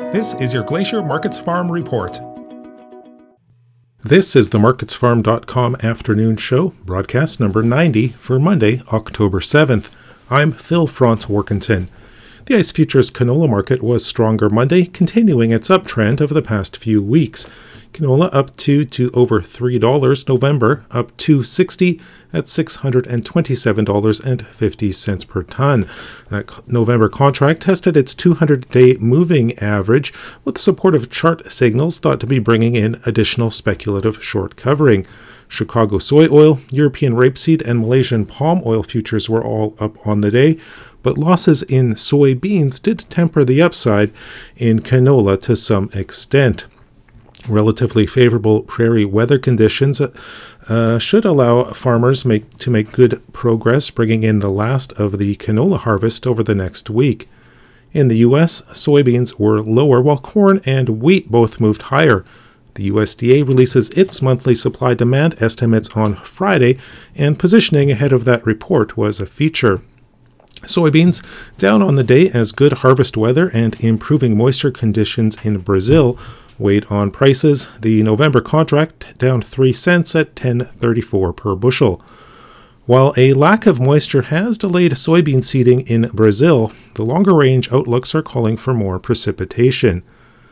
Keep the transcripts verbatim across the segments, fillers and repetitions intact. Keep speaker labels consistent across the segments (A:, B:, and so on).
A: This is your Glacier Markets Farm Report. This is the markets farm dot com afternoon show, broadcast number ninety for Monday, October seventh. I'm Phil Franz Workington. The ICE Futures canola market was stronger Monday, continuing its uptrend of the past few weeks. Canola up two to over three dollars, November up two dollars and sixty cents at six hundred twenty-seven dollars and fifty cents per ton. That November contract tested its two hundred day moving average with supportive chart signals thought to be bringing in additional speculative short covering. Chicago soy oil, European rapeseed, and Malaysian palm oil futures were all up on the day, but losses in soybeans did temper the upside in canola to some extent. Relatively favorable prairie weather conditions uh, should allow farmers make, to make good progress bringing in the last of the canola harvest over the next week. In the U S, soybeans were lower while corn and wheat both moved higher. The U S D A releases its monthly supply-demand estimates on Friday, and positioning ahead of that report was a feature. Soybeans down on the day as good harvest weather and improving moisture conditions in Brazil weighed on prices. The November contract down three cents at ten thirty-four per bushel. While a lack of moisture has delayed soybean seeding in Brazil, the longer-range outlooks are calling for more precipitation.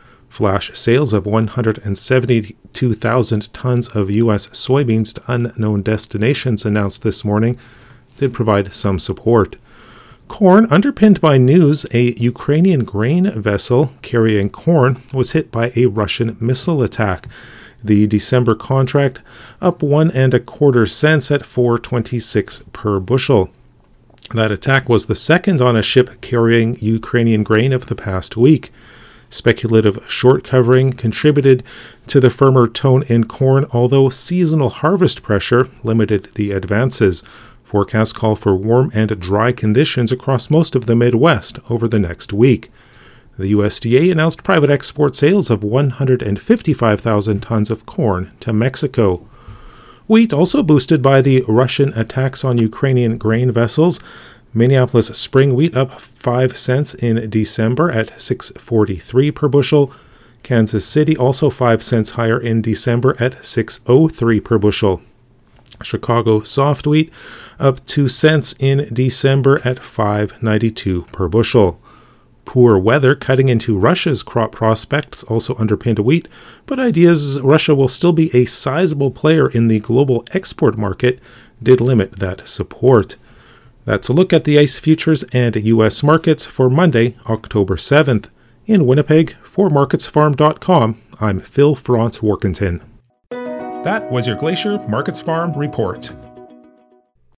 A: Flash sales of one hundred seventy-two thousand tons of U S soybeans to unknown destinations announced this morning did provide some support. Corn, underpinned by news a Ukrainian grain vessel carrying corn was hit by a Russian missile attack. The December contract up one and a quarter cents at four twenty-six per bushel. That attack was the second on a ship carrying Ukrainian grain of the past week. Speculative short covering contributed to the firmer tone in corn, although seasonal harvest pressure limited the advances. Forecasts call for warm and dry conditions across most of the Midwest over the next week. The U S D A announced private export sales of one hundred fifty-five thousand tons of corn to Mexico. Wheat also boosted by the Russian attacks on Ukrainian grain vessels. Minneapolis spring wheat up five cents in December at six forty-three per bushel. Kansas City also five cents higher in December at six oh three per bushel. Chicago soft wheat up two cents in December at five ninety-two per bushel. Poor weather cutting into Russia's crop prospects also underpinned wheat, but ideas Russia will still be a sizable player in the global export market did limit that support. That's a look at the ICE futures and U S markets for Monday, October seventh. In Winnipeg, for markets farm dot com, I'm Phil Franz Workington. That was your Glacier Markets Farm Report.